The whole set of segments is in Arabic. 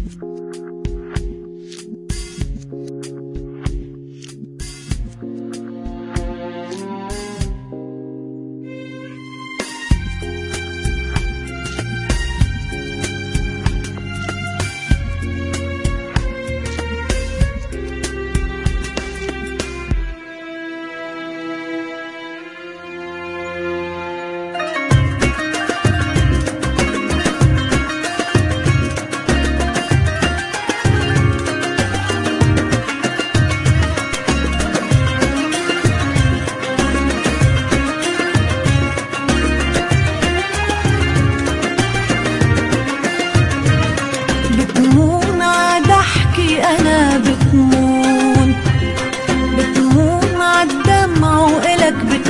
أنا بتمون عالدمع وإلك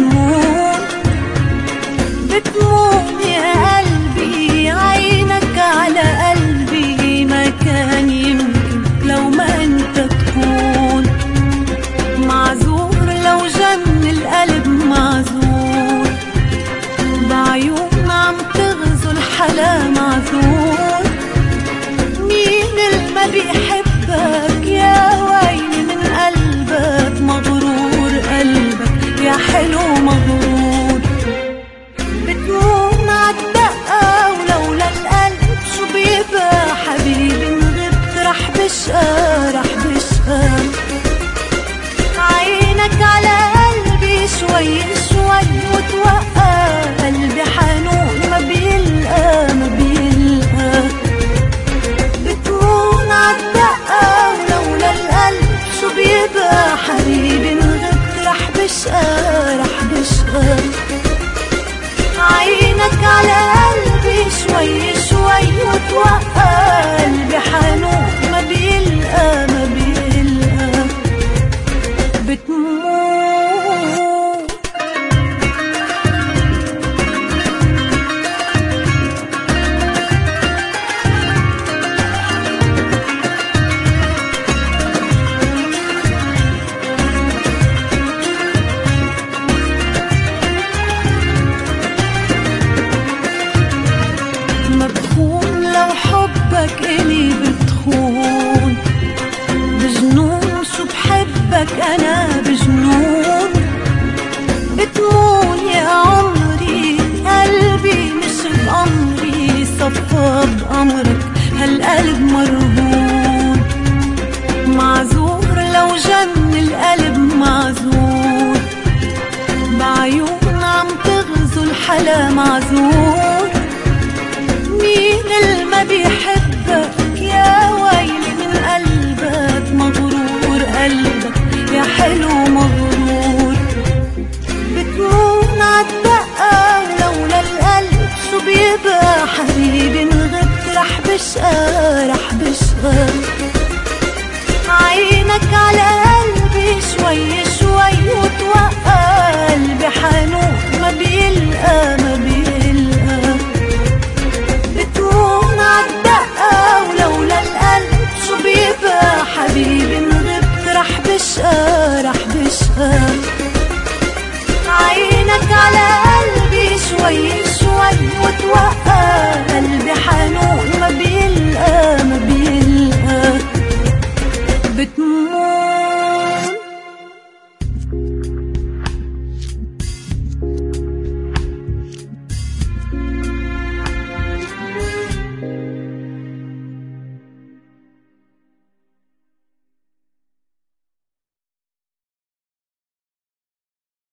بتمون يا قلبي، عينك على قلبي ما كان يمكن لو ما انت تكون معذور، لو جن القلب معذور، بعيون عم تغزو الحلا معذور. مين اللي ما بيحبك يا ويلي من قلبك مغرور، قلبك يا حلو مغرور. بتمون عالدقة ولولا القلب شو بيبقى حبيبي، من غبت رح بشقى عينك على قلبي شوي شوي وتوقع، قلبي حنون ما بيلقى بتمون عالدقة ولولا القلب شو بيبقى حبيبي، من غبت رح بشقى عينك على قلبي شوي شوي وتوقع، قلبي حنون ما بيلقى بتمون. مبخون لو حبك إلي بتخون، بجنون شو بحبك أنا بجنون. بتمون يا عمري قلبي مش بأمري، صفى بأمرك هالقلب مرهون. معذور لو جن القلب معذور، بعيون عم تغزو الحلا معذور. مين اللي ما بيحبك يا ويلي من قلبك مغرور، قلبك يا حلو مغرور. بتمون عالدقة ولولا القلب شو بيبقى حبيبي، من غبت رح بشقى عينك على قلبي شوي